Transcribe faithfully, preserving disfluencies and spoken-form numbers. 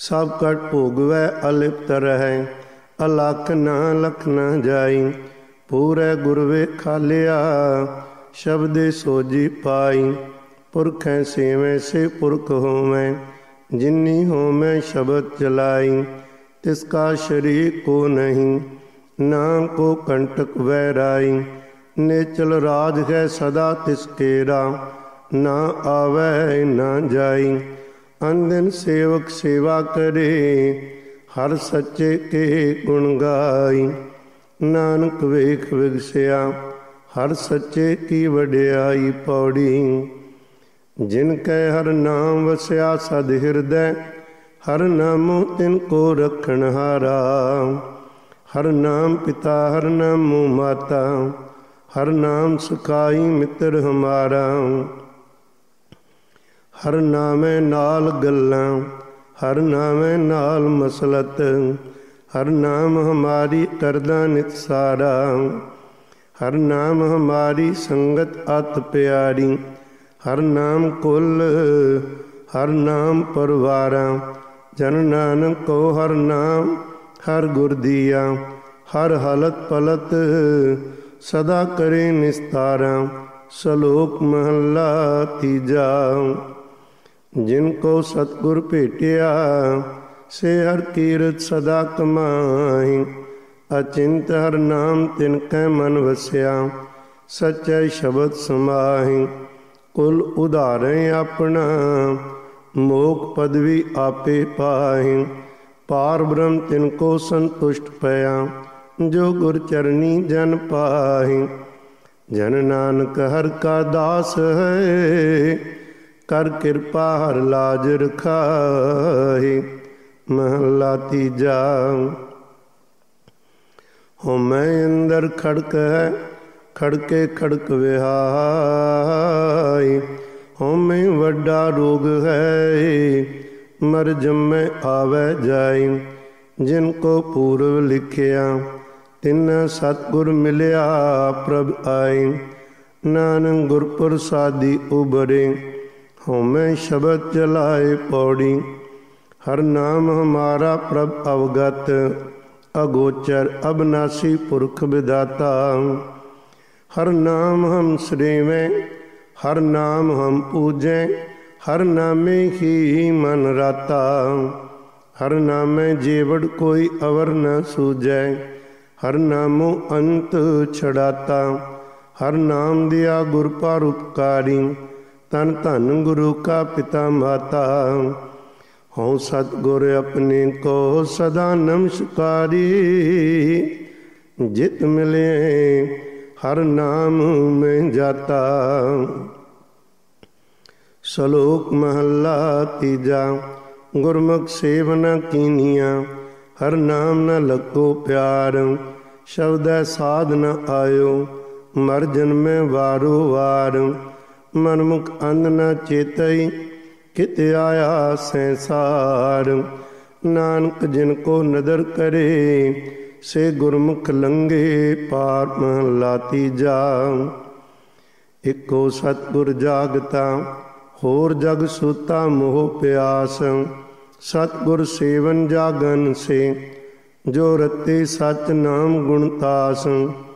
सब कट भोगवै अलिप्त रहै, अलख न लख न जाई। पूरै गुर वेखालिया शब्दे सोजी पाई। पुरखै सेवै से पुरख होवै, जिन्नी होवै शब्द चलाई। तिसका शरीर को नहीं, ना को कंटक वैराई। नेचल राज है सदा तिसकेरा, ना आवै ना जाई। अंदिन सेवक सेवा करे, हर सच्चे के गुण गाई। नानक वेख विगसिया, हर सच्चे की वड्याई। पौड़ी जिनकै हर नाम वस्या सद हिरदै, हर नामो तिनको रखण हारा। हर नाम पिता हर नामो माता, हर नाम सखाई मित्र हमारा। हर नामै नाल गल्लां, हर नामै नाल मसलत। हर नाम हमारी करदा नित सारा, हर नाम हमारी संगत अत प्यारी। हर नाम कुल हर नाम परवारा, जन नानक को हर नाम हर गुर दिया। हर हलत पलत सदा करे निस्तारा, सलोक महला तीजा। जिनको सतगुर भेटिया, से हर कीरत सदा कमाई। अचिंत हर नाम तिनकै मन वस्या, सच्चै शब्द समाहि। कुल उधारें अपना, मोख पदवी आपे पाहि। पार ब्रह्म तिनको संतुष्ट पया, जो गुर चरनी जन पाहि। जन नानक हर का दास है, कर कृपा हर लाज रखाहि। महला तीजा। होमै अंदर खड़क है, खड़के खड़क विहाई। होमै वड्डा रोग है, मर जम्मै आवै जाई। जिनको पूर्व लिखिया, तिन सतगुर मिलिया प्रभ आई। नानक गुर प्रसादी उबरे, होमै शब्द चलाए पौड़ी। हर नाम हमारा प्रभ अवगत, अगोचर अबनासी पुरख विदाता। हर नाम हम श्रेवें, हर नाम हम पूजें। हर नामे ही मन राता, हर नामे जेवड़ कोई अवर न सूझै। हर नामो अंत छड़ाता, हर नाम दिया गुर परोपकारी। तन धन गुरु का पिता माता, हों सतगुर अपने को सदा नमस्कारी। जित मिले हर नाम में जाता। सलोक महला तीजा। गुरमुख सेवना कीनिया, हर नाम न लगो प्यार। शब्द साध न आयो, मर जन्मै वारो वार। मनमुख अंध न चेतई, कित आया संसार। नानक जिनको नदर करे, से गुरमुख लंघे पार। महला तीजा। इको सतगुर जागता, होर जग सूता मोह प्यास। सतगुर सेवन जागन से, जो रते सच नाम गुणतास।